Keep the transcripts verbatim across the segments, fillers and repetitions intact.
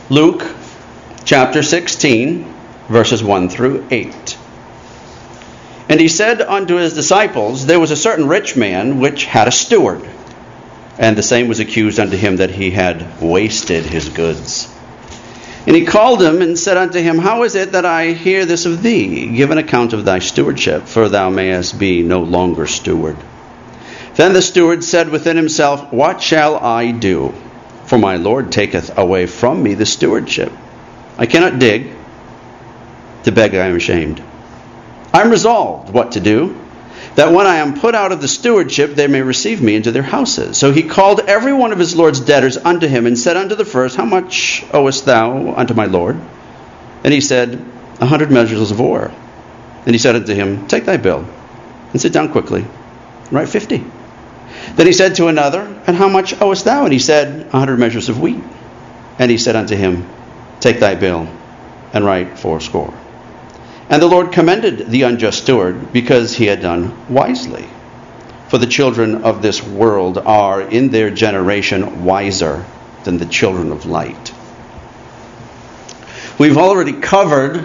Luke chapter sixteen, verses one through eight. And he said unto his disciples, There was a certain rich man which had a steward, and the same was accused unto him that he had wasted his goods. And he called him and said unto him, How is it that I hear this of thee? Give an account of thy stewardship, for thou mayest be no longer steward. Then the steward said within himself, What shall I do? For my Lord taketh away from me the stewardship. I cannot dig. To beg I am ashamed. I am resolved what to do, that when I am put out of the stewardship, they may receive me into their houses. So he called every one of his Lord's debtors unto him, and said unto the first, How much owest thou unto my Lord? And he said, A hundred measures of ore. And he said unto him, Take thy bill, and sit down quickly, and write fifty. Then he said to another, And how much owest thou? And he said, A hundred measures of wheat. And he said unto him, Take thy bill, and write fourscore. And the Lord commended the unjust steward, because he had done wisely. For the children of this world are in their generation wiser than the children of light. We've already covered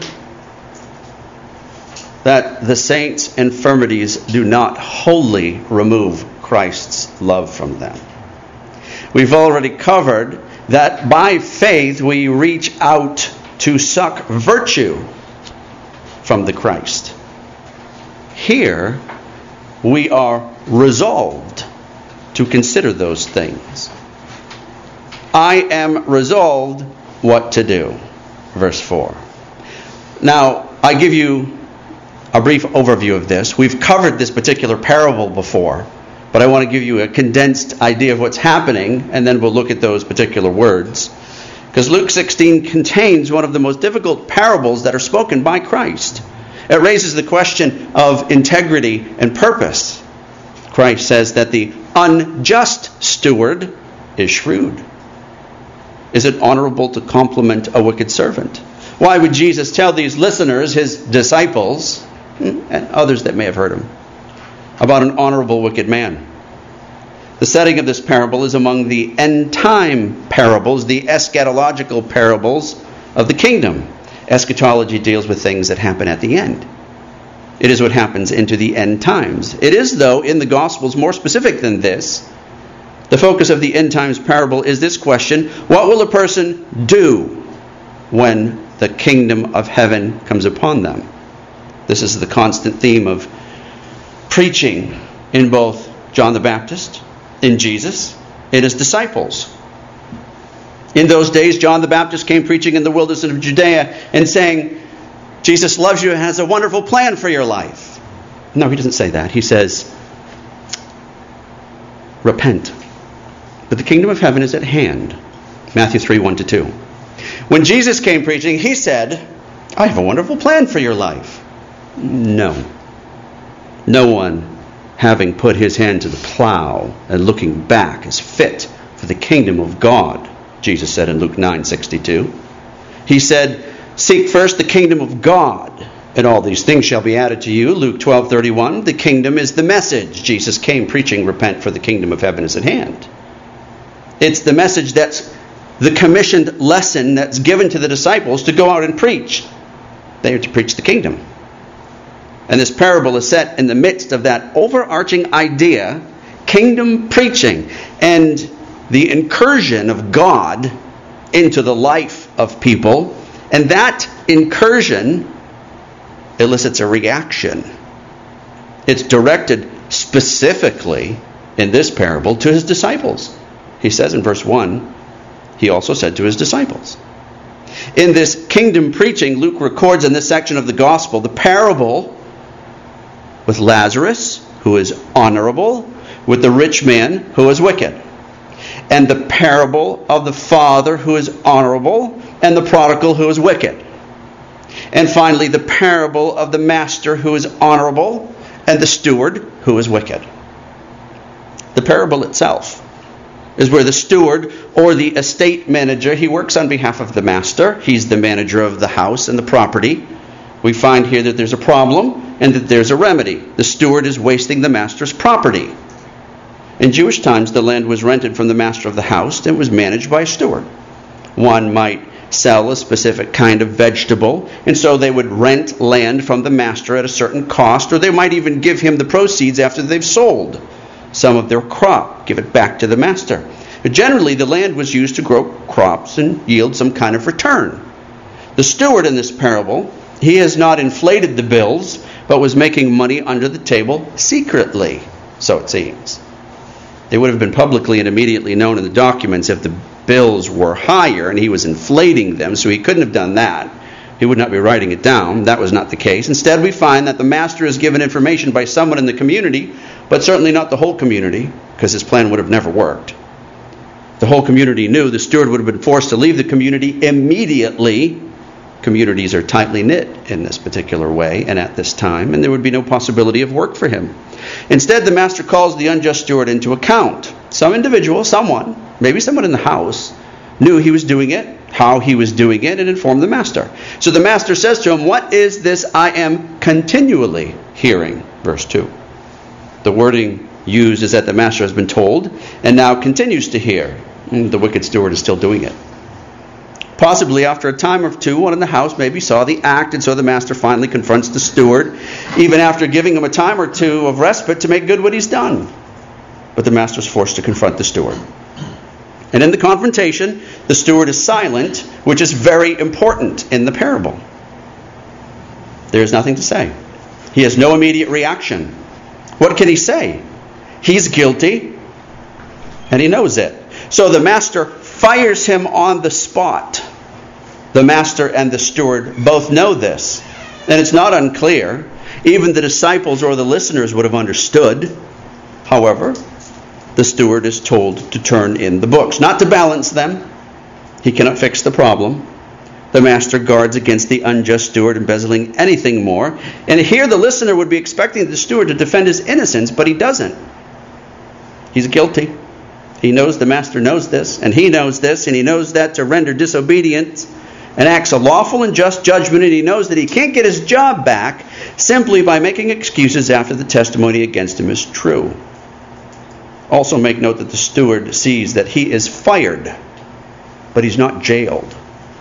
that the saints' infirmities do not wholly remove Christ's love from them. We've already covered that by faith we reach out to suck virtue from the Christ. Here, we are resolved to consider those things. I am resolved what to do. Verse four. Now, I give you a brief overview of this. We've covered this particular parable before, but I want to give you a condensed idea of what's happening, and then we'll look at those particular words. Because Luke sixteen contains one of the most difficult parables that are spoken by Christ. It raises the question of integrity and purpose. Christ says that the unjust steward is shrewd. Is it honorable to compliment a wicked servant? Why would Jesus tell these listeners, his disciples, and others that may have heard him, about an honorable wicked man? The setting of this parable is among the end-time parables, the eschatological parables of the kingdom. Eschatology deals with things that happen at the end. It is what happens into the end times. It is, though, in the Gospels more specific than this. The focus of the end times parable is this question: what will a person do when the kingdom of heaven comes upon them? This is the constant theme of preaching in both John the Baptist, in Jesus, and his disciples. In those days, John the Baptist came preaching in the wilderness of Judea and saying, Jesus loves you and has a wonderful plan for your life. No, he doesn't say that. He says, repent, but the kingdom of heaven is at hand. Matthew three, one to two. When Jesus came preaching, he said, I have a wonderful plan for your life. No. No one, having put his hand to the plow and looking back, is fit for the kingdom of God, Jesus said in Luke nine sixty-two. He said, seek first the kingdom of God, and all these things shall be added to you. Luke twelve thirty-one. The kingdom is the message. Jesus came preaching, repent, for the kingdom of heaven is at hand. It's the message that's the commissioned lesson that's given to the disciples to go out and preach. They are to preach the kingdom. And this parable is set in the midst of that overarching idea, kingdom preaching, and the incursion of God into the life of people. And that incursion elicits a reaction. It's directed specifically in this parable to his disciples. He says in verse one, he also said to his disciples. In this kingdom preaching, Luke records in this section of the gospel the parable with Lazarus, who is honorable, with the rich man, who is wicked, and the parable of the father, who is honorable, and the prodigal, who is wicked. And finally, the parable of the master, who is honorable, and the steward, who is wicked. The parable itself is where the steward, or the estate manager, he works on behalf of the master. He's the manager of the house and the property. We find here that there's a problem and that there's a remedy. The steward is wasting the master's property. In Jewish times, the land was rented from the master of the house and was managed by a steward. One might sell a specific kind of vegetable, and so they would rent land from the master at a certain cost, or they might even give him the proceeds after they've sold some of their crop, give it back to the master. But generally, the land was used to grow crops and yield some kind of return. The steward in this parable, he has not inflated the bills, but was making money under the table secretly, so it seems. They would have been publicly and immediately known in the documents if the bills were higher and he was inflating them, so he couldn't have done that. He would not be writing it down. That was not the case. Instead, we find that the master is given information by someone in the community, but certainly not the whole community, because his plan would have never worked. The whole community knew. The steward would have been forced to leave the community immediately. Communities are tightly knit in this particular way and at this time, and there would be no possibility of work for him. Instead, the master calls the unjust steward into account. Some individual, someone, maybe someone in the house, knew he was doing it, how he was doing it, and informed the master. So the master says to him, "What is this I am continually hearing?" Verse two. The wording used is that the master has been told and now continues to hear. And the wicked steward is still doing it. Possibly after a time or two, one in the house maybe saw the act, and so the master finally confronts the steward, even after giving him a time or two of respite to make good what he's done. But the master is forced to confront the steward. And in the confrontation, the steward is silent, which is very important in the parable. There's nothing to say. He has no immediate reaction. What can he say? He's guilty, and he knows it. So the master fires him on the spot. The master and the steward both know this. And it's not unclear. Even the disciples or the listeners would have understood. However, the steward is told to turn in the books, not to balance them. He cannot fix the problem. The master guards against the unjust steward embezzling anything more. And here the listener would be expecting the steward to defend his innocence, but he doesn't. He's guilty. He knows the master knows this, and he knows this, and he knows that to render disobedience and acts a lawful and just judgment, and he knows that he can't get his job back simply by making excuses after the testimony against him is true. Also make note that the steward sees that he is fired, but he's not jailed.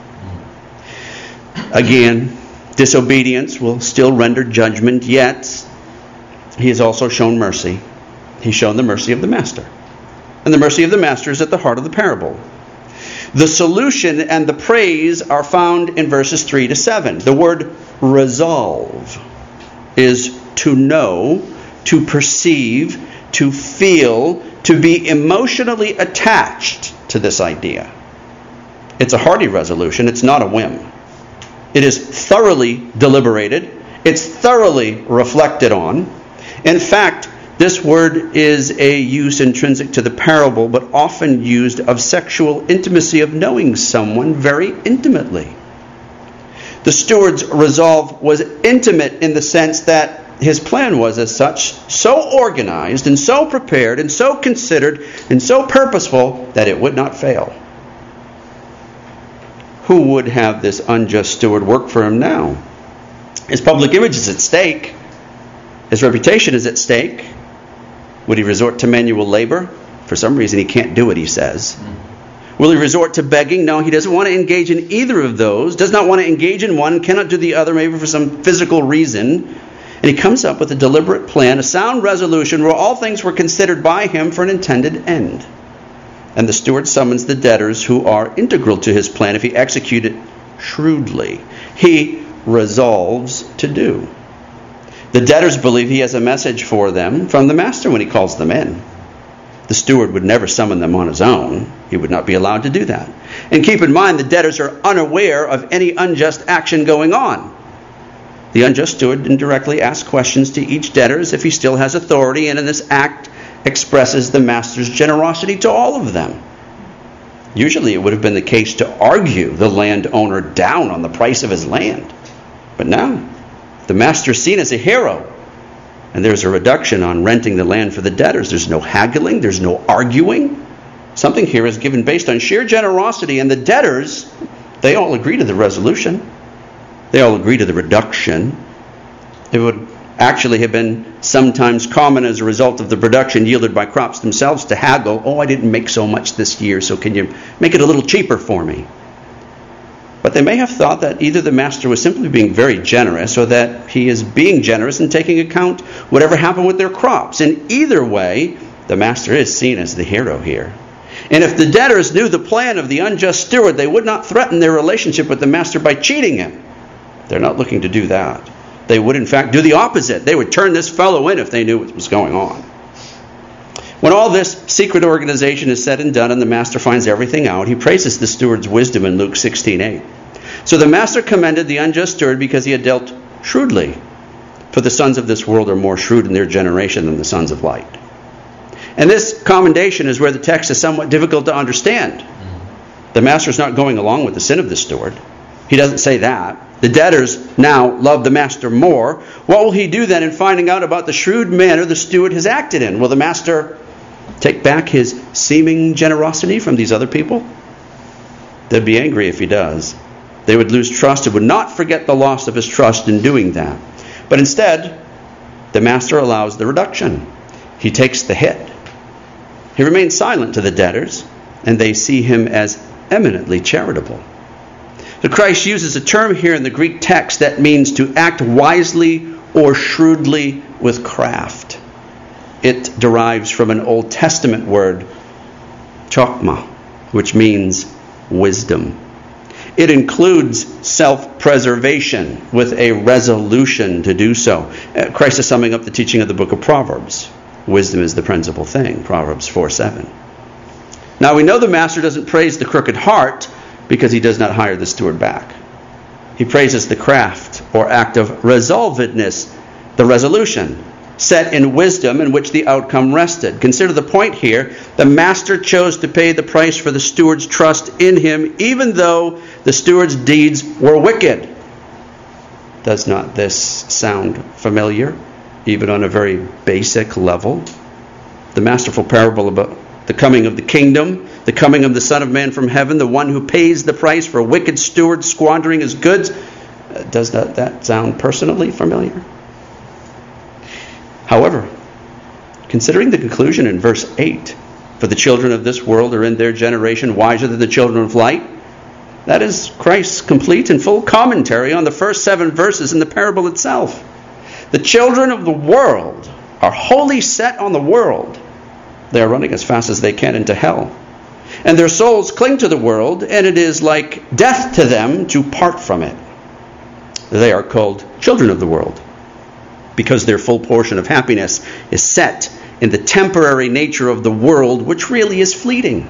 Again, disobedience will still render judgment, yet he has also shown mercy. He's shown the mercy of the master. And the mercy of the master is at the heart of the parable. The solution and the praise are found in verses three to seven. The word resolve is to know, to perceive, to feel, to be emotionally attached to this idea. It's a hearty resolution. It's not a whim. It is thoroughly deliberated. It's thoroughly reflected on. In fact, this word is a use intrinsic to the parable, but often used of sexual intimacy, of knowing someone very intimately. The steward's resolve was intimate in the sense that his plan was as such, so organized and so prepared and so considered and so purposeful that it would not fail. Who would have this unjust steward work for him now? His public image is at stake. His reputation is at stake. Would he resort to manual labor? For some reason he can't do it, he says. Will he resort to begging? No, he doesn't want to engage in either of those. Does not want to engage in one, cannot do the other, maybe for some physical reason. And he comes up with a deliberate plan, a sound resolution where all things were considered by him for an intended end. And the steward summons the debtors who are integral to his plan if he execute it shrewdly. He resolves to do. The debtors believe he has a message for them from the master when he calls them in. The steward would never summon them on his own. He would not be allowed to do that. And keep in mind, the debtors are unaware of any unjust action going on. The unjust steward indirectly asks questions to each debtor as if he still has authority, and in this act expresses the master's generosity to all of them. Usually it would have been the case to argue the landowner down on the price of his land. But now, the master is seen as a hero, and there's a reduction on renting the land for the debtors. There's no haggling, there's no arguing. Something here is given based on sheer generosity, and the debtors, they all agree to the resolution. They all agree to the reduction. It would actually have been sometimes common as a result of the production yielded by crops themselves to haggle. Oh, I didn't make so much this year, so can you make it a little cheaper for me? But they may have thought that either the master was simply being very generous or that he is being generous and taking account whatever happened with their crops. In either way, the master is seen as the hero here. And if the debtors knew the plan of the unjust steward, they would not threaten their relationship with the master by cheating him. They're not looking to do that. They would, in fact, do the opposite. They would turn this fellow in if they knew what was going on. When all this secret organization is said and done and the master finds everything out, he praises the steward's wisdom in Luke sixteen eight. So the master commended the unjust steward because he had dealt shrewdly. For the sons of this world are more shrewd in their generation than the sons of light. And this commendation is where the text is somewhat difficult to understand. The master is not going along with the sin of the steward. He doesn't say that. The debtors now love the master more. What will he do then in finding out about the shrewd manner the steward has acted in? Will the master take back his seeming generosity from these other people? They'd be angry if he does. They would lose trust and would not forget the loss of his trust in doing that. But instead, the master allows the reduction. He takes the hit. He remains silent to the debtors, and they see him as eminently charitable. The Christ uses a term here in the Greek text that means to act wisely or shrewdly with craft. It derives from an Old Testament word, chokmah, which means wisdom. It includes self-preservation with a resolution to do so. Christ is summing up the teaching of the book of Proverbs. Wisdom is the principal thing, Proverbs four seven. Now we know the master doesn't praise the crooked heart because he does not hire the steward back. He praises the craft or act of resolvedness, the resolution, set in wisdom in which the outcome rested. Consider the point here. The master chose to pay the price for the steward's trust in him, even though the steward's deeds were wicked. Does not this sound familiar, even on a very basic level? The masterful parable about the coming of the kingdom, the coming of the Son of Man from heaven, the one who pays the price for wicked stewards squandering his goods. Does that, that sound personally familiar? However, considering the conclusion in verse eight, for the children of this world are in their generation wiser than the children of light, that is Christ's complete and full commentary on the first seven verses in the parable itself. The children of the world are wholly set on the world. They are running as fast as they can into hell. And their souls cling to the world, and it is like death to them to part from it. They are called children of the world, because their full portion of happiness is set in the temporary nature of the world, which really is fleeting.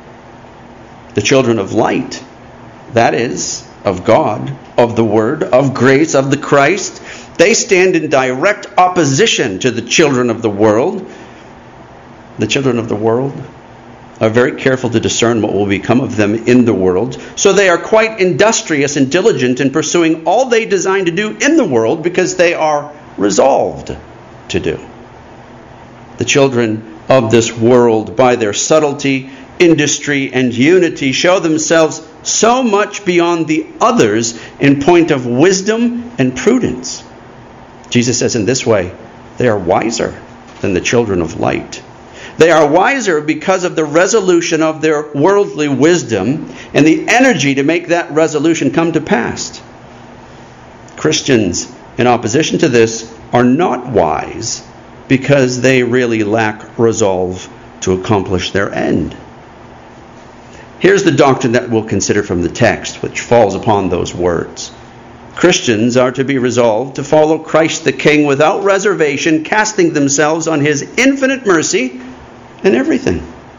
The children of light, that is, of God, of the Word, of grace, of the Christ, they stand in direct opposition to the children of the world. The children of the world are very careful to discern what will become of them in the world, so they are quite industrious and diligent in pursuing all they design to do in the world because they are resolved to do. The children of this world, by their subtlety, industry, and unity, show themselves so much beyond the others in point of wisdom and prudence. Jesus says in this way, they are wiser than the children of light. They are wiser because of the resolution of their worldly wisdom and the energy to make that resolution come to pass. Christians, in opposition to this, are not wise because they really lack resolve to accomplish their end. Here's the doctrine that we'll consider from the text, which falls upon those words. Christians are to be resolved to follow Christ the King without reservation, casting themselves on his infinite mercy in everything.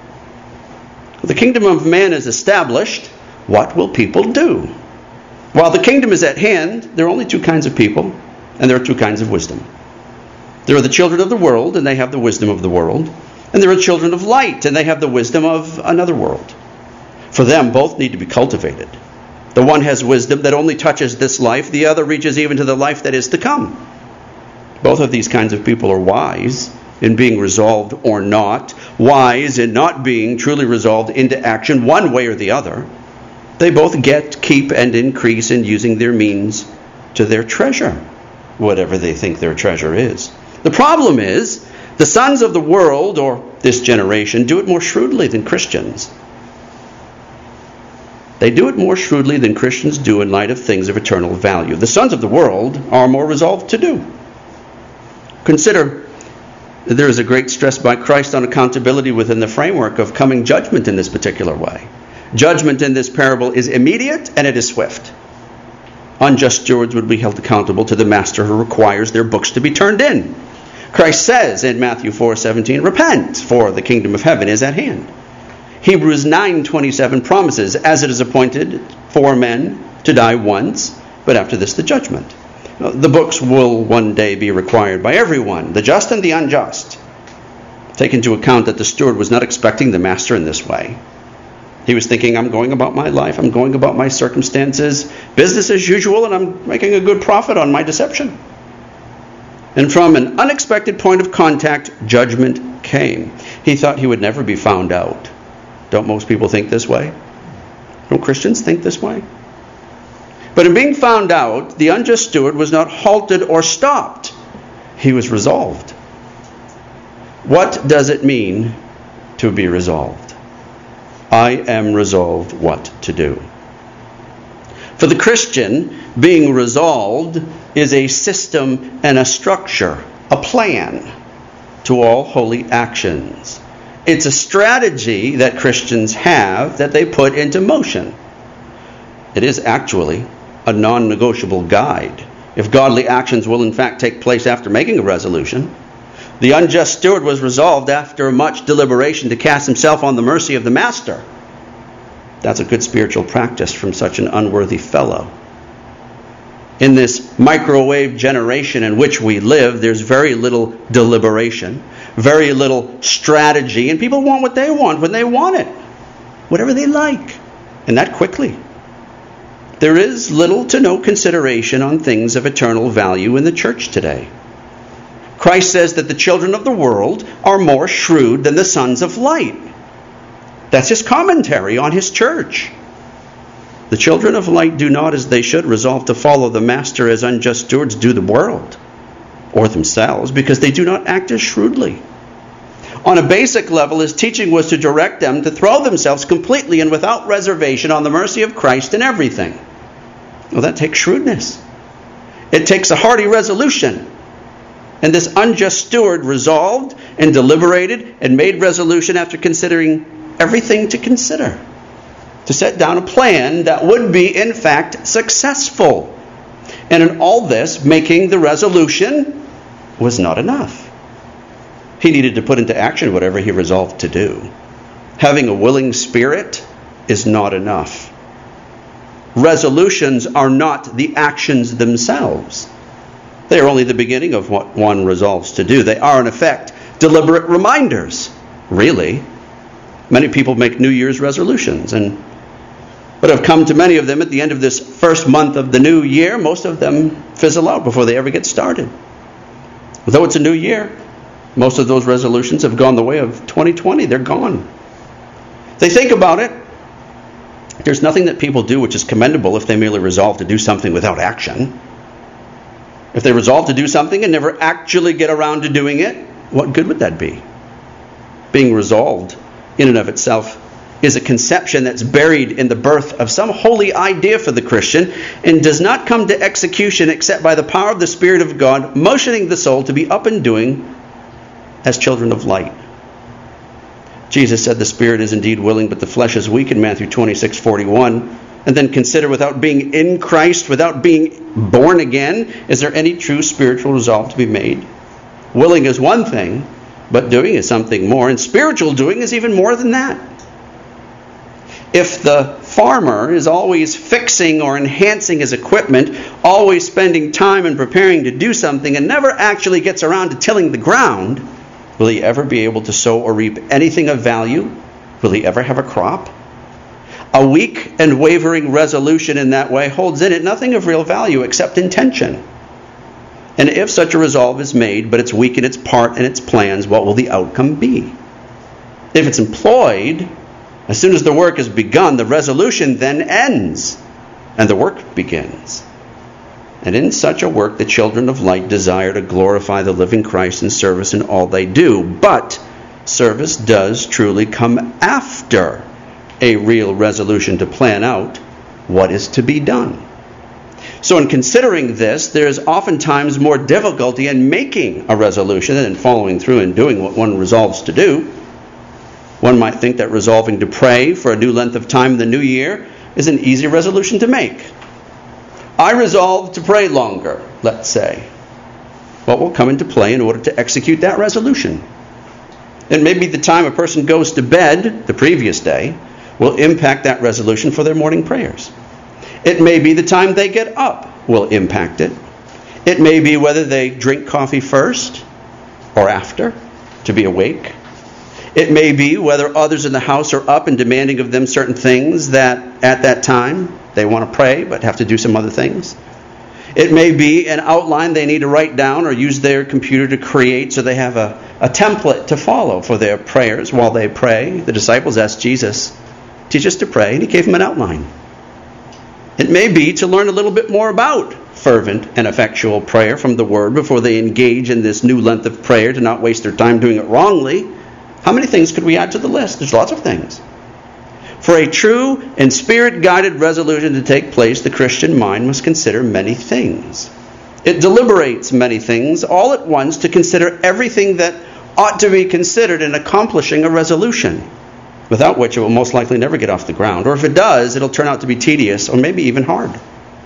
The kingdom of man is established. What will people do? While the kingdom is at hand, there are only two kinds of people, and there are two kinds of wisdom. There are the children of the world, and they have the wisdom of the world. And there are children of light, and they have the wisdom of another world. For them, both need to be cultivated. The one has wisdom that only touches this life. The other reaches even to the life that is to come. Both of these kinds of people are wise in being resolved or not. Wise in not being truly resolved into action one way or the other. They both get, keep, and increase in using their means to their treasure, whatever they think their treasure is. The problem is, the sons of the world, or this generation, do it more shrewdly than Christians. They do it more shrewdly than Christians do in light of things of eternal value. The sons of the world are more resolved to do. Consider that there is a great stress by Christ on accountability within the framework of coming judgment in this particular way. Judgment in this parable is immediate and it is swift. Unjust stewards would be held accountable to the master who requires their books to be turned in. Christ says in Matthew four seventeen, "Repent, for the kingdom of heaven is at hand." Hebrews nine twenty-seven promises, "As it is appointed for men to die once, but after this the judgment." The books will one day be required by everyone, the just and the unjust. Take into account that the steward was not expecting the master in this way. He was thinking, I'm going about my life, I'm going about my circumstances, business as usual, and I'm making a good profit on my deception. And from an unexpected point of contact, judgment came. He thought he would never be found out. Don't most people think this way? Don't Christians think this way? But in being found out, the unjust steward was not halted or stopped. He was resolved. What does it mean to be resolved? I am resolved what to do. For the Christian, being resolved is a system and a structure, a plan to all holy actions. It's a strategy that Christians have that they put into motion. It is actually a non-negotiable guide. If godly actions will in fact take place after making a resolution, the unjust steward was resolved after much deliberation to cast himself on the mercy of the master. That's a good spiritual practice from such an unworthy fellow. In this microwave generation in which we live, there's very little deliberation, very little strategy, and people want what they want when they want it, whatever they like, and that quickly. There is little to no consideration on things of eternal value in the church today. Christ says that the children of the world are more shrewd than the sons of light. That's his commentary on his church. The children of light do not, as they should, resolve to follow the master as unjust stewards do the world or themselves, because they do not act as shrewdly. On a basic level, his teaching was to direct them to throw themselves completely and without reservation on the mercy of Christ in everything. Well, that takes shrewdness. It takes a hearty resolution. And this unjust steward resolved and deliberated and made resolution after considering everything to consider, to set down a plan that would be, in fact, successful. And in all this, making the resolution was not enough. He needed to put into action whatever he resolved to do. Having a willing spirit is not enough. Resolutions are not the actions themselves. They are only the beginning of what one resolves to do. They are, in effect, deliberate reminders. Really. Many people make New Year's resolutions, and but have come to many of them at the end of this first month of the new year. Most of them fizzle out before they ever get started. Though it's a new year, most of those resolutions have gone the way of twenty twenty. They're gone. They think about it. There's nothing that people do which is commendable if they merely resolve to do something without action. If they resolve to do something and never actually get around to doing it, what good would that be? Being resolved in and of itself is a conception that's buried in the birth of some holy idea for the Christian and does not come to execution except by the power of the Spirit of God motioning the soul to be up and doing as children of light. Jesus said the spirit is indeed willing, but the flesh is weak in Matthew twenty-six forty-one. And then consider, without being in Christ, without being born again, is there any true spiritual resolve to be made? Willing is one thing, but doing is something more. And spiritual doing is even more than that. If the farmer is always fixing or enhancing his equipment, always spending time and preparing to do something, and never actually gets around to tilling the ground, will he ever be able to sow or reap anything of value? Will he ever have a crop? A weak and wavering resolution in that way holds in it nothing of real value except intention. And if such a resolve is made, but it's weak in its part and its plans, what will the outcome be? If it's employed, as soon as the work is begun, the resolution then ends, and the work begins. And in such a work, the children of light desire to glorify the living Christ in service in all they do. But service does truly come after a real resolution to plan out what is to be done. So in considering this, there is oftentimes more difficulty in making a resolution than in following through and doing what one resolves to do. One might think that resolving to pray for a new length of time in the new year is an easy resolution to make. I resolve to pray longer, let's say. What will come into play in order to execute that resolution? And maybe the time a person goes to bed the previous day will impact that resolution for their morning prayers. It may be the time they get up will impact it. It may be whether they drink coffee first or after to be awake. It may be whether others in the house are up and demanding of them certain things that at that time they want to pray but have to do some other things. It may be an outline they need to write down or use their computer to create so they have a, a template to follow for their prayers while they pray. The disciples asked Jesus, teach us to pray, and he gave them an outline. It may be to learn a little bit more about fervent and effectual prayer from the Word before they engage in this new length of prayer to not waste their time doing it wrongly. How many things could we add to the list? There's lots of things. For a true and Spirit-guided resolution to take place, the Christian mind must consider many things. It deliberates many things all at once to consider everything that ought to be considered in accomplishing a resolution, without which it will most likely never get off the ground. Or if it does, it'll turn out to be tedious or maybe even hard.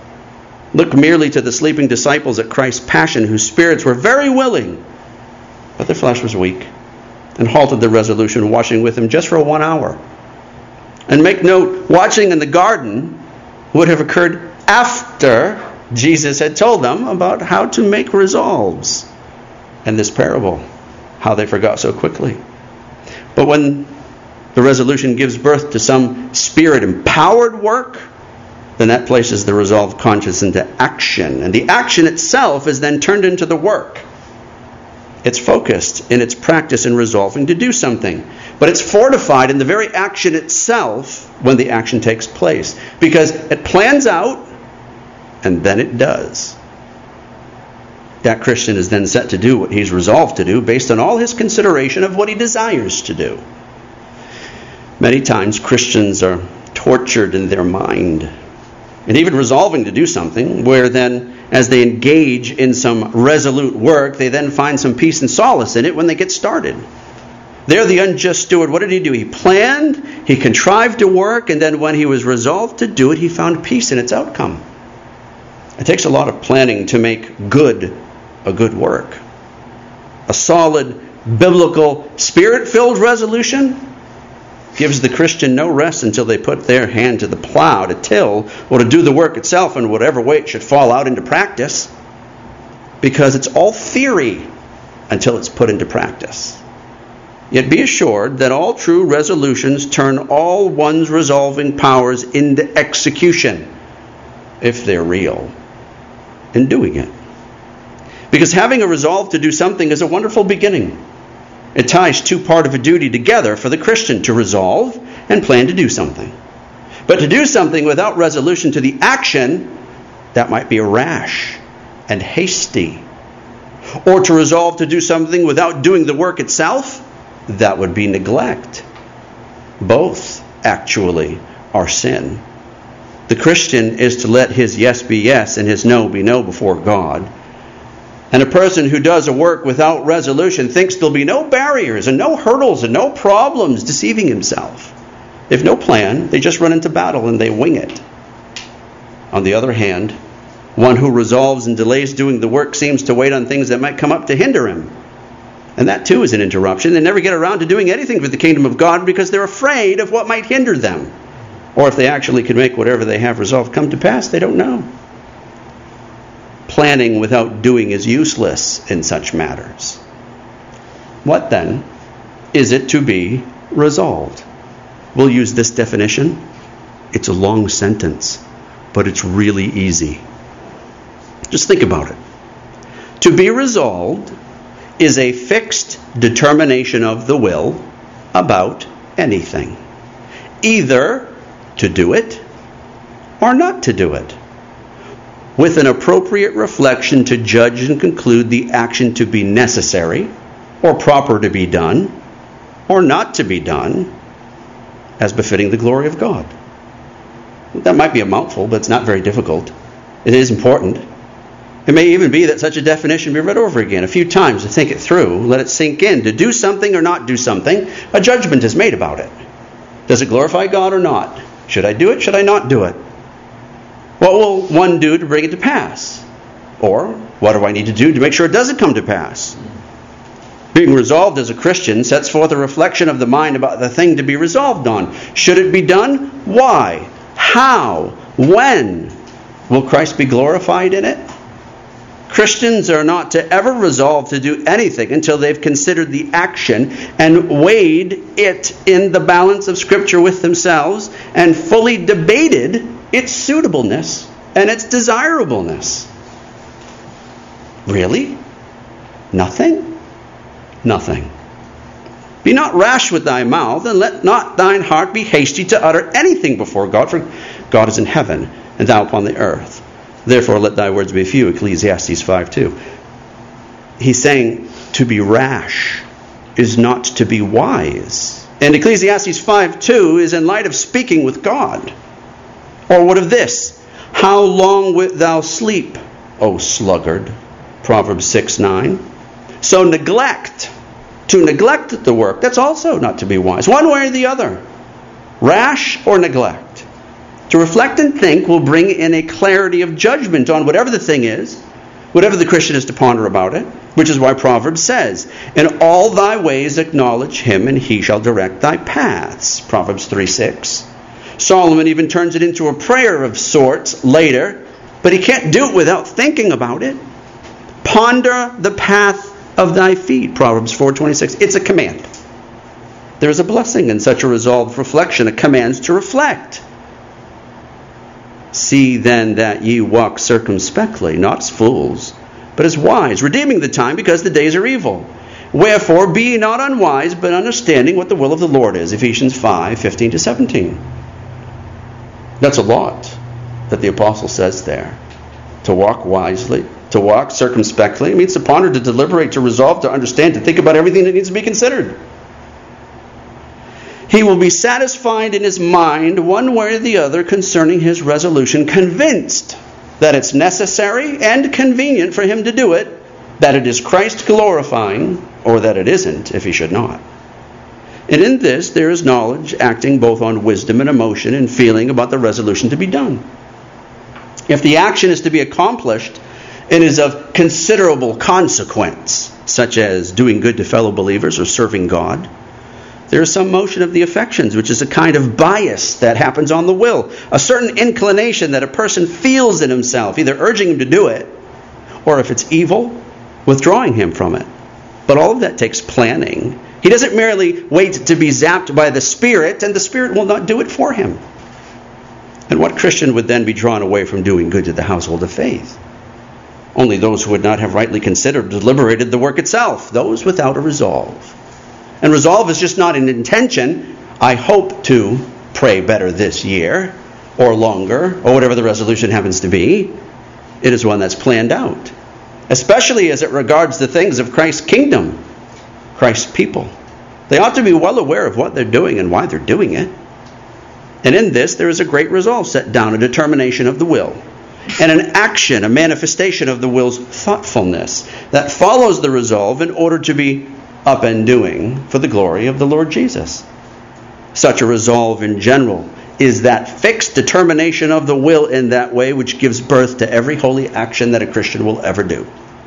Look merely to the sleeping disciples at Christ's Passion, whose spirits were very willing, but their flesh was weak, and halted the resolution, watching with him just for one hour. And make note, watching in the garden would have occurred after Jesus had told them about how to make resolves. And this parable, how they forgot so quickly. But when the resolution gives birth to some Spirit-empowered work, then that places the resolved conscience into action. And the action itself is then turned into the work. It's focused in its practice in resolving to do something. But it's fortified in the very action itself when the action takes place. Because it plans out, and then it does. That Christian is then set to do what he's resolved to do based on all his consideration of what he desires to do. Many times Christians are tortured in their mind, and even resolving to do something, where then, as they engage in some resolute work, they then find some peace and solace in it when they get started. There, the unjust steward, what did he do? He planned, he contrived to work, and then when he was resolved to do it, he found peace in its outcome. It takes a lot of planning to make good a good work. A solid, biblical, Spirit-filled resolution gives the Christian no rest until they put their hand to the plow to till or to do the work itself in whatever way it should fall out into practice, because it's all theory until it's put into practice. Yet be assured that all true resolutions turn all one's resolving powers into execution, if they're real, in doing it. Because having a resolve to do something is a wonderful beginning. It ties two parts of a duty together for the Christian to resolve and plan to do something. But to do something without resolution to the action, that might be rash and hasty. Or to resolve to do something without doing the work itself, that would be neglect. Both, actually, are sin. The Christian is to let his yes be yes and his no be no before God. And a person who does a work without resolution thinks there'll be no barriers and no hurdles and no problems, deceiving himself. They have no plan. They just run into battle and they wing it. On the other hand, one who resolves and delays doing the work seems to wait on things that might come up to hinder him. And that too is an interruption. They never get around to doing anything for the kingdom of God because they're afraid of what might hinder them. Or if they actually could make whatever they have resolved come to pass, they don't know. Planning without doing is useless in such matters. What then is it to be resolved? We'll use this definition. It's a long sentence, but it's really easy. Just think about it. To be resolved is a fixed determination of the will about anything. Either to do it or not to do it, with an appropriate reflection to judge and conclude the action to be necessary or proper to be done or not to be done, as befitting the glory of God. That might be a mouthful, but it's not very difficult. It is important. It may even be that such a definition be read over again a few times to think it through, let it sink in. To do something or not do something, a judgment is made about it. Does it glorify God or not? Should I do it? Should I not do it? What will one do to bring it to pass? Or, what do I need to do to make sure it doesn't come to pass? Being resolved as a Christian sets forth a reflection of the mind about the thing to be resolved on. Should it be done? Why? How? When? Will Christ be glorified in it? Christians are not to ever resolve to do anything until they've considered the action and weighed it in the balance of Scripture with themselves and fully debated its suitableness and its desirableness. Really? Nothing? Nothing. Be not rash with thy mouth, and let not thine heart be hasty to utter anything before God, for God is in heaven, and thou upon the earth. Therefore let thy words be few, Ecclesiastes five two. He's saying to be rash is not to be wise. And Ecclesiastes five two is in light of speaking with God. Or what of this? How long wilt thou sleep, O sluggard? Proverbs six nine. So neglect, to neglect the work, that's also not to be wise. One way or the other. Rash or neglect. To reflect and think will bring in a clarity of judgment on whatever the thing is, whatever the Christian is to ponder about it, which is why Proverbs says, in all thy ways acknowledge him, and he shall direct thy paths. Proverbs three six. Solomon even turns it into a prayer of sorts later, but he can't do it without thinking about it. Ponder the path of thy feet. Proverbs four twenty-six. It's a command. There is a blessing in such a resolved reflection, a command to reflect. See then that ye walk circumspectly, not as fools, but as wise, redeeming the time, because the days are evil. Wherefore be ye not unwise, but understanding what the will of the Lord is. Ephesians five fifteen to seventeen. That's a lot that the apostle says there. To walk wisely, to walk circumspectly, it means to ponder, to deliberate, to resolve, to understand, to think about everything that needs to be considered. He will be satisfied in his mind one way or the other concerning his resolution, convinced that it's necessary and convenient for him to do it, that it is Christ glorifying, or that it isn't if he should not. And in this there is knowledge acting both on wisdom and emotion and feeling about the resolution to be done. If the action is to be accomplished, it is of considerable consequence, such as doing good to fellow believers or serving God. There is some motion of the affections, which is a kind of bias that happens on the will. A certain inclination that a person feels in himself, either urging him to do it, or if it's evil, withdrawing him from it. But all of that takes planning. He doesn't merely wait to be zapped by the Spirit, and the Spirit will not do it for him. And what Christian would then be drawn away from doing good to the household of faith? Only those who would not have rightly considered or deliberated the work itself, those without a resolve. And resolve is just not an intention. I hope to pray better this year, or longer, or whatever the resolution happens to be. It is one that's planned out, especially as it regards the things of Christ's kingdom, Christ's people. They ought to be well aware of what they're doing and why they're doing it. And in this, there is a great resolve set down, a determination of the will, and an action, a manifestation of the will's thoughtfulness that follows the resolve in order to be up and doing for the glory of the Lord Jesus. Such a resolve in general is that fixed determination of the will in that way which gives birth to every holy action that a Christian will ever do.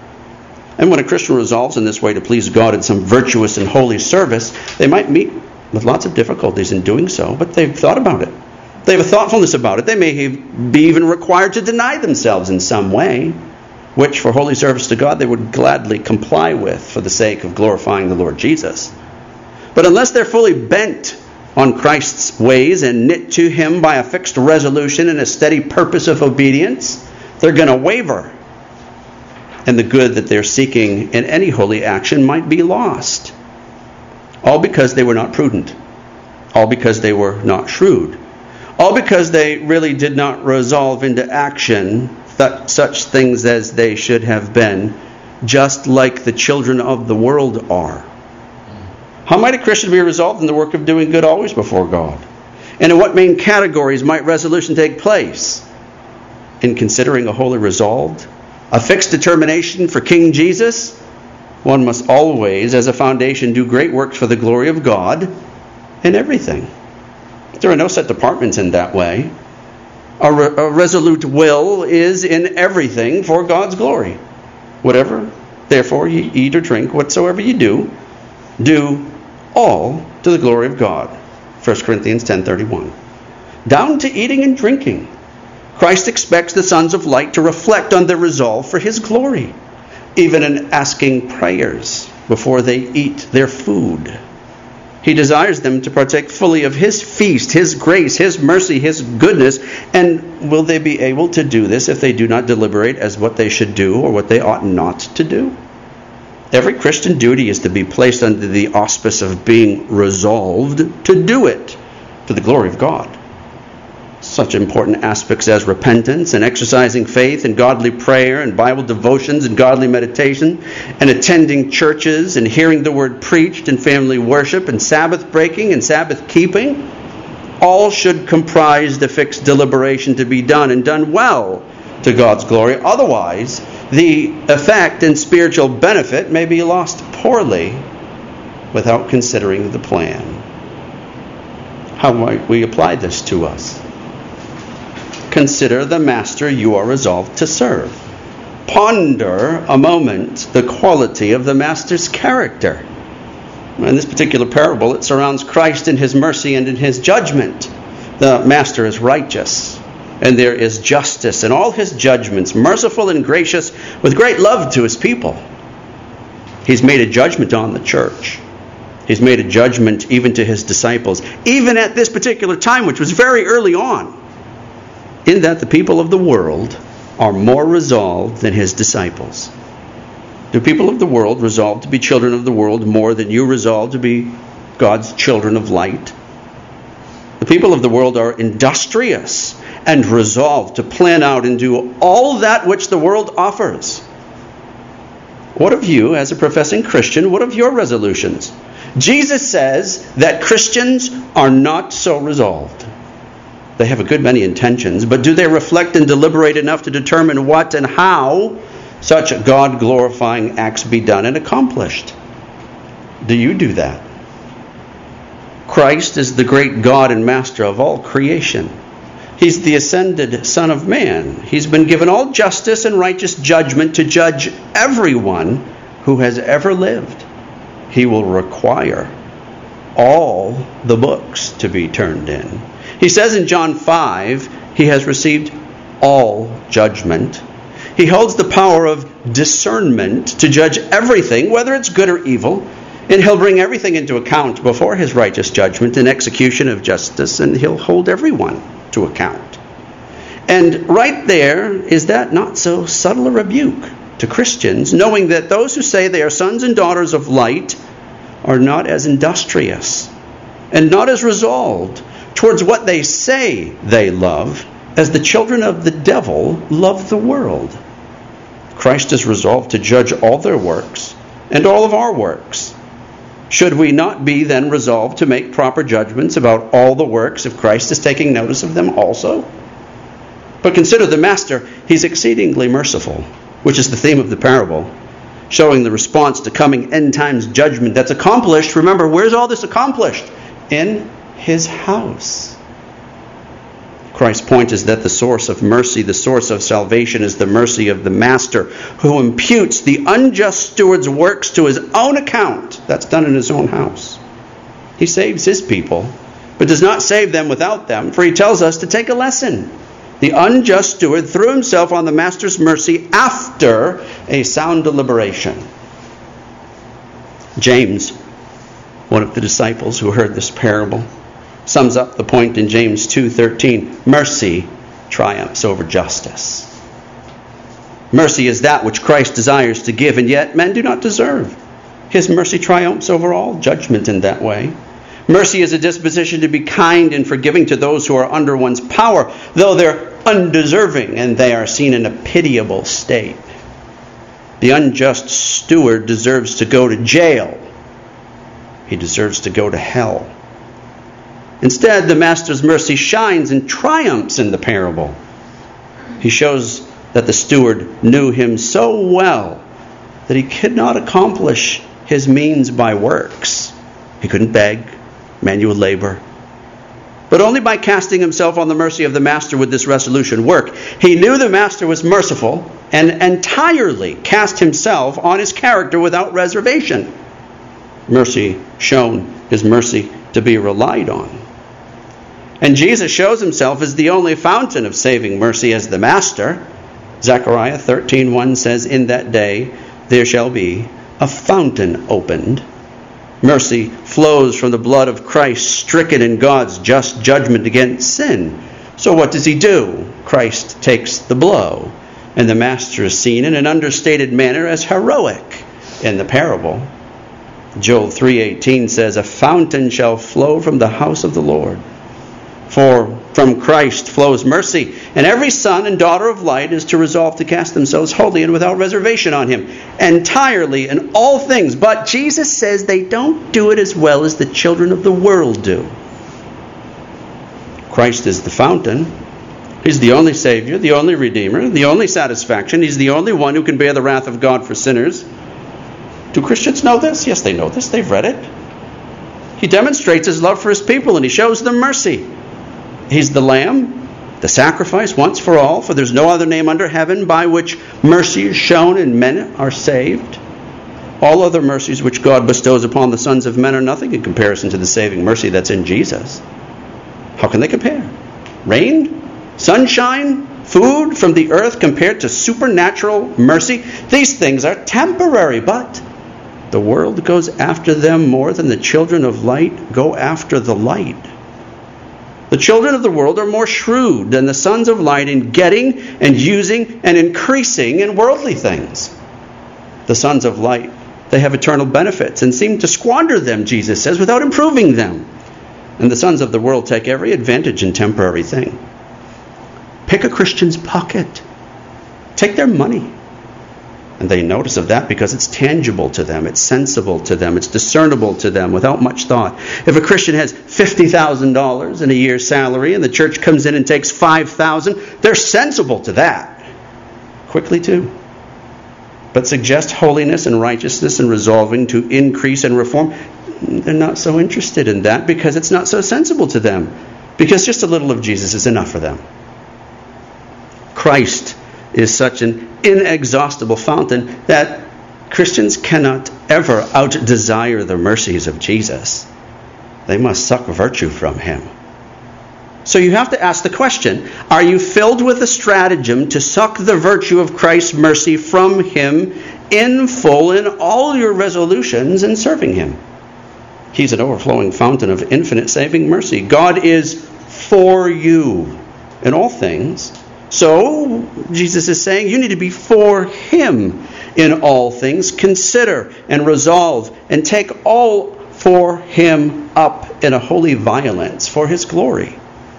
And when a Christian resolves in this way to please God in some virtuous and holy service, they might meet with lots of difficulties in doing so, but they've thought about it. They have a thoughtfulness about it. They may be even required to deny themselves in some way, which for holy service to God they would gladly comply with for the sake of glorifying the Lord Jesus. But unless they're fully bent on Christ's ways and knit to him by a fixed resolution and a steady purpose of obedience, they're going to waver. And the good that they're seeking in any holy action might be lost. All because they were not prudent. All because they were not shrewd. All because they really did not resolve into action that such things as they should have been, just like the children of the world are. How might a Christian be resolved in the work of doing good always before God? And in what main categories might resolution take place? In considering a wholly resolved, a fixed determination for King Jesus, one must always, as a foundation, do great works for the glory of God in everything. There are no set departments in that way. A, re- a resolute will is in everything for God's glory. Whatever, therefore, you eat or drink, whatsoever you do, do all to the glory of God. First Corinthians ten thirty-one. Down to eating and drinking. Christ expects the sons of light to reflect on their resolve for his glory, even in asking prayers before they eat their food. He desires them to partake fully of his feast, his grace, his mercy, his goodness. And will they be able to do this if they do not deliberate as what they should do or what they ought not to do? Every Christian duty is to be placed under the auspice of being resolved to do it for the glory of God. Such important aspects as repentance and exercising faith and godly prayer and Bible devotions and godly meditation and attending churches and hearing the word preached and family worship and Sabbath breaking and Sabbath keeping, all should comprise the fixed deliberation to be done and done well to God's glory. Otherwise, the effect and spiritual benefit may be lost poorly without considering the plan. How might we apply this to us? Consider the master you are resolved to serve. Ponder a moment the quality of the master's character. In this particular parable, it surrounds Christ in his mercy and in his judgment. The master is righteous, and there is justice in all his judgments, merciful and gracious, with great love to his people. He's made a judgment on the church. He's made a judgment even to his disciples, even at this particular time, which was very early on, in that the people of the world are more resolved than his disciples. Do people of the world resolve to be children of the world more than you resolve to be God's children of light? The people of the world are industrious and resolved to plan out and do all that which the world offers. What of you, as a professing Christian, what of your resolutions? Jesus says that Christians are not so resolved. They have a good many intentions, but do they reflect and deliberate enough to determine what and how such God-glorifying acts be done and accomplished? Do you do that? Christ is the great God and Master of all creation. He's the ascended Son of Man. He's been given all justice and righteous judgment to judge everyone who has ever lived. He will require all the books to be turned in. He says in John five, he has received all judgment. He holds the power of discernment to judge everything, whether it's good or evil, and he'll bring everything into account before his righteous judgment and execution of justice, and he'll hold everyone to account. And right there is that not so subtle a rebuke to Christians, knowing that those who say they are sons and daughters of light are not as industrious and not as resolved towards what they say they love as the children of the devil love the world. Christ is resolved to judge all their works and all of our works. Should we not be then resolved to make proper judgments about all the works if Christ is taking notice of them also? But consider the master. He's exceedingly merciful, which is the theme of the parable, showing the response to coming end times judgment that's accomplished. Remember, where's all this accomplished? In his house. Christ's point is that the source of mercy, the source of salvation, is the mercy of the master, who imputes the unjust steward's works to his own account. That's done in his own house. He saves his people, but does not save them without them, for he tells us to take a lesson. The unjust steward threw himself on the master's mercy after a sound deliberation. James, one of the disciples who heard this parable, sums up the point in James two thirteen. Mercy triumphs over justice. Mercy is that which Christ desires to give, and yet men do not deserve. His mercy triumphs over all judgment in that way. Mercy is a disposition to be kind and forgiving to those who are under one's power, though they're undeserving and they are seen in a pitiable state. The unjust steward deserves to go to jail. He deserves to go to hell. Instead, the master's mercy shines and triumphs in the parable. He shows that the steward knew him so well that he could not accomplish his means by works. He couldn't beg, manual labor. But only by casting himself on the mercy of the master would this resolution work. He knew the master was merciful and entirely cast himself on his character without reservation. Mercy shown is mercy to be relied on. And Jesus shows himself as the only fountain of saving mercy as the master. Zechariah thirteen one says, "In that day there shall be a fountain opened." Mercy flows from the blood of Christ stricken in God's just judgment against sin. So what does he do? Christ takes the blow, and the master is seen in an understated manner as heroic in the parable. Joel three eighteen says, "A fountain shall flow from the house of the Lord." For from Christ flows mercy, and every son and daughter of light is to resolve to cast themselves wholly and without reservation on him, entirely in all things. But Jesus says they don't do it as well as the children of the world do. Christ is the fountain. He's the only Savior, the only Redeemer, the only satisfaction. He's the only one who can bear the wrath of God for sinners. Do Christians know this? Yes, they know this. They've read it. He demonstrates his love for his people, and he shows them mercy. He's the Lamb, the sacrifice once for all, for there's no other name under heaven by which mercy is shown and men are saved. All other mercies which God bestows upon the sons of men are nothing in comparison to the saving mercy that's in Jesus. How can they compare? Rain, sunshine, food from the earth compared to supernatural mercy? These things are temporary, but the world goes after them more than the children of light go after the light. The children of the world are more shrewd than the sons of light in getting and using and increasing in worldly things. The sons of light, they have eternal benefits and seem to squander them, Jesus says, without improving them. And the sons of the world take every advantage in temporary thing. Pick a Christian's pocket. Take their money. And they notice of that because it's tangible to them, it's sensible to them, it's discernible to them without much thought. If a Christian has fifty thousand dollars in a year's salary and the church comes in and takes five thousand dollars, they're sensible to that. Quickly too. But suggest holiness and righteousness and resolving to increase and reform, they're not so interested in that because it's not so sensible to them. Because just a little of Jesus is enough for them. Christ is such an inexhaustible fountain that Christians cannot ever out-desire the mercies of Jesus. They must suck virtue from him. So you have to ask the question, are you filled with a stratagem to suck the virtue of Christ's mercy from him in full in all your resolutions in serving him? He's an overflowing fountain of infinite saving mercy. God is for you in all things. So, Jesus is saying you need to be for him in all things. Consider and resolve and take all for him up in a holy violence for his glory.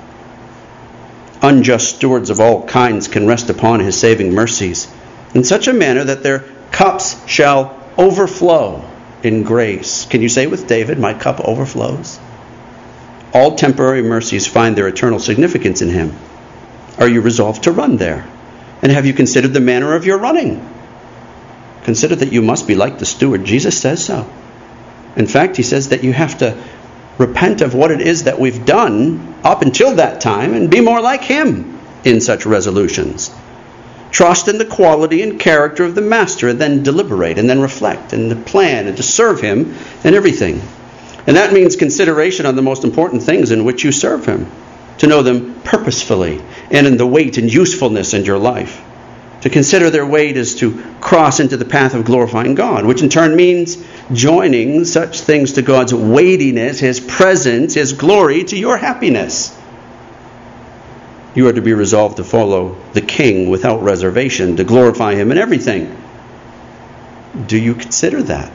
Unjust stewards of all kinds can rest upon his saving mercies in such a manner that their cups shall overflow in grace. Can you say with David, my cup overflows? All temporary mercies find their eternal significance in him. Are you resolved to run there? And have you considered the manner of your running? Consider that you must be like the steward. Jesus says so. In fact, he says that you have to repent of what it is that we've done up until that time and be more like him in such resolutions. Trust in the quality and character of the master and then deliberate and then reflect and plan and to serve him in everything. And that means consideration on the most important things in which you serve him. To know them purposefully and in the weight and usefulness in your life. To consider their weight is to cross into the path of glorifying God, which in turn means joining such things to God's weightiness, his presence, his glory, to your happiness. You are to be resolved to follow the King without reservation, to glorify him in everything. Do you consider that?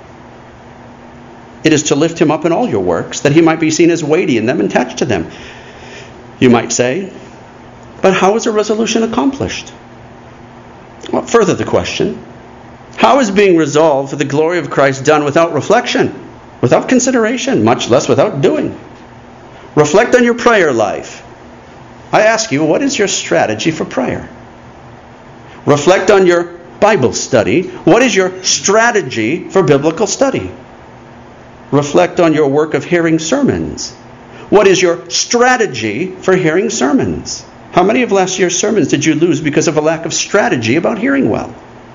It is to lift him up in all your works, that he might be seen as weighty in them and attached to them. You might say, but how is a resolution accomplished? Well, further the question, how is being resolved for the glory of Christ done without reflection, without consideration, much less without doing? Reflect on your prayer life. I ask you, what is your strategy for prayer? Reflect on your Bible study. What is your strategy for biblical study? Reflect on your work of hearing sermons. What is your strategy for hearing sermons? How many of last year's sermons did you lose because of a lack of strategy about hearing well?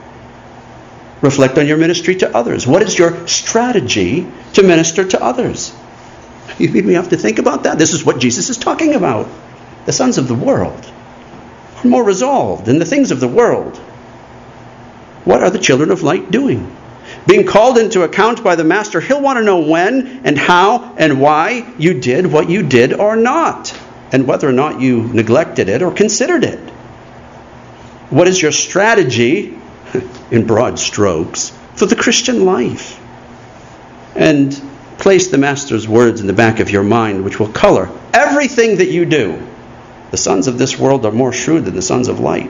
Reflect on your ministry to others. What is your strategy to minister to others? You we have to think about that. This is what Jesus is talking about. The sons of the world are more resolved in the things of the world. What are the children of light doing? Being called into account by the Master, he'll want to know when and how and why you did what you did or not, and whether or not you neglected it or considered it. What is your strategy, in broad strokes, for the Christian life? And place the Master's words in the back of your mind, which will color everything that you do. The sons of this world are more shrewd than the sons of light.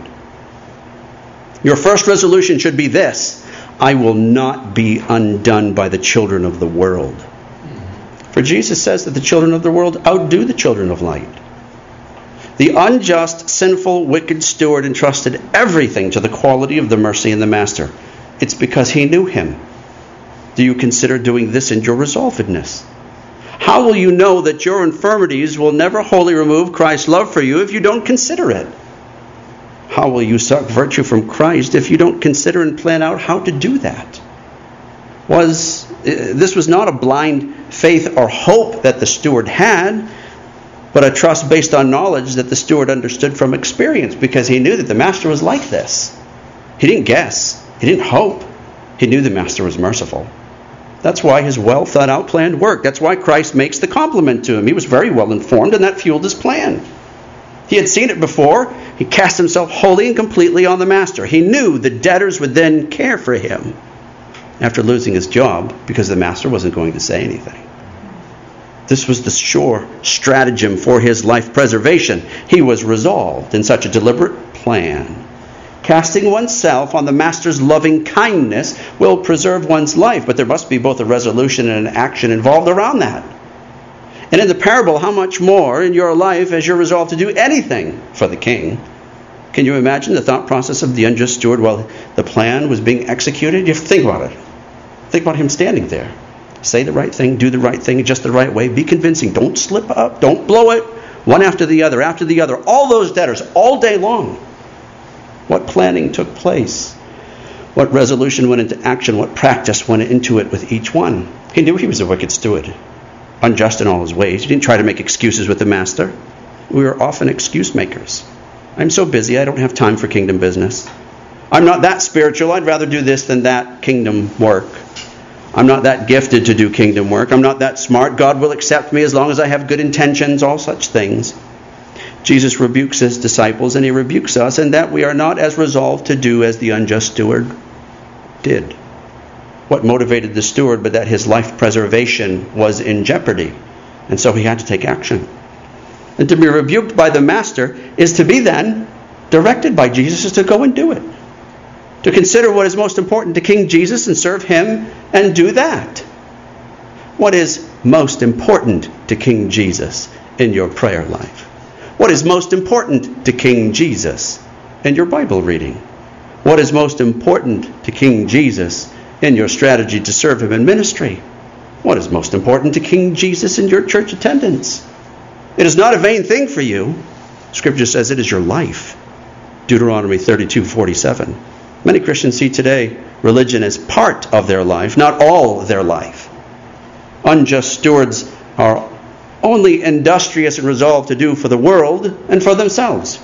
Your first resolution should be this: I will not be undone by the children of the world. For Jesus says that the children of the world outdo the children of light. The unjust, sinful, wicked steward entrusted everything to the quality of the mercy in the Master. It's because he knew him. Do you consider doing this in your resolvedness? How will you know that your infirmities will never wholly remove Christ's love for you if you don't consider it? How will you suck virtue from Christ if you don't consider and plan out how to do that? Was this was not a blind faith or hope that the steward had, but a trust based on knowledge that the steward understood from experience, because he knew that the Master was like this. He didn't guess. He didn't hope. He knew the Master was merciful. That's why his well thought out plan worked. That's why Christ makes the compliment to him. He was very well informed, and that fueled his plan. He had seen it before. He cast himself wholly and completely on the Master. He knew the debtors would then care for him after losing his job, because the Master wasn't going to say anything. This was the sure stratagem for his life preservation. He was resolved in such a deliberate plan. Casting oneself on the Master's loving kindness will preserve one's life, but there must be both a resolution and an action involved around that. And in the parable, how much more in your life as you're resolved to do anything for the King? Can you imagine the thought process of the unjust steward while the plan was being executed? You have to think about it. Think about him standing there. Say the right thing, do the right thing, just the right way. Be convincing. Don't slip up. Don't blow it. One after the other, after the other. All those debtors, all day long. What planning took place? What resolution went into action? What practice went into it with each one? He knew he was a wicked steward, unjust in all his ways. He didn't try to make excuses with the Master. We are often excuse makers. I'm so busy, I don't have time for kingdom business. I'm not that spiritual, I'd rather do this than that kingdom work. I'm not that gifted to do kingdom work. I'm not that smart. God will accept me as long as I have good intentions, all such things. Jesus rebukes his disciples, and he rebukes us, and that we are not as resolved to do as the unjust steward did. What motivated the steward but that his life preservation was in jeopardy, and so he had to take action. And to be rebuked by the Master is to be then directed by Jesus to go and do it. To consider what is most important to King Jesus and serve him and do that. What is most important to King Jesus in your prayer life? What is most important to King Jesus in your Bible reading? What is most important to King Jesus in your strategy to serve him in ministry? What is most important to King Jesus in your church attendance? It is not a vain thing for you. Scripture says it is your life. Deuteronomy thirty-two forty-seven. Many Christians see today religion as part of their life, not all their life. Unjust stewards are only industrious and resolved to do for the world and for themselves.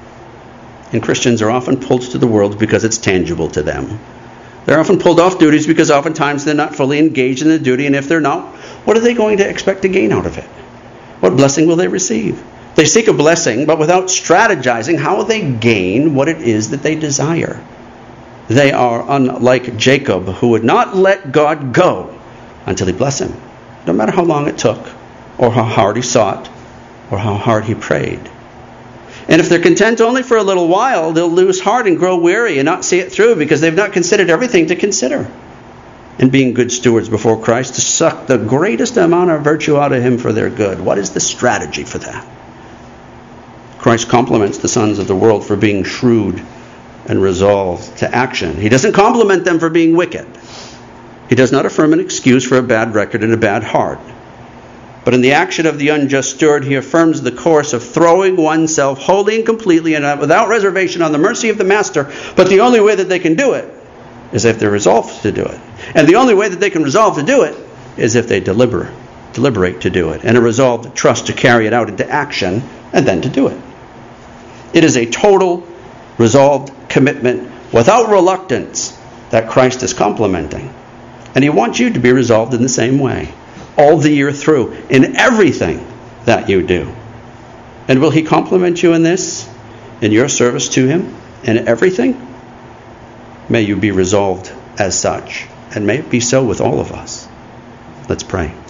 And Christians are often pulled to the world because it's tangible to them. They're often pulled off duties because oftentimes they're not fully engaged in the duty, and if they're not, what are they going to expect to gain out of it? What blessing will they receive? They seek a blessing, but without strategizing, how will they gain what it is that they desire? They are unlike Jacob, who would not let God go until he blessed him, no matter how long it took, or how hard he sought, or how hard he prayed. And if they're content only for a little while, they'll lose heart and grow weary and not see it through because they've not considered everything to consider. in being good stewards before Christ to suck the greatest amount of virtue out of him for their good? What is the strategy for that? Christ compliments the sons of the world for being shrewd and resolved to action. He doesn't compliment them for being wicked. He does not affirm an excuse for a bad record and a bad heart. But in the action of the unjust steward, he affirms the course of throwing oneself wholly and completely and without reservation on the mercy of the master. But the only way that they can do it is if they're resolved to do it. And the only way that they can resolve to do it is if they deliberate, deliberate to do it. And a resolved trust to carry it out into action and then to do it. It is a total, resolved commitment without reluctance that Christ is complimenting. And he wants you to be resolved in the same way, all the year through, in everything that you do. And will he compliment you in this, in your service to him, in everything? May you be resolved as such, and may it be so with all of us. Let's pray.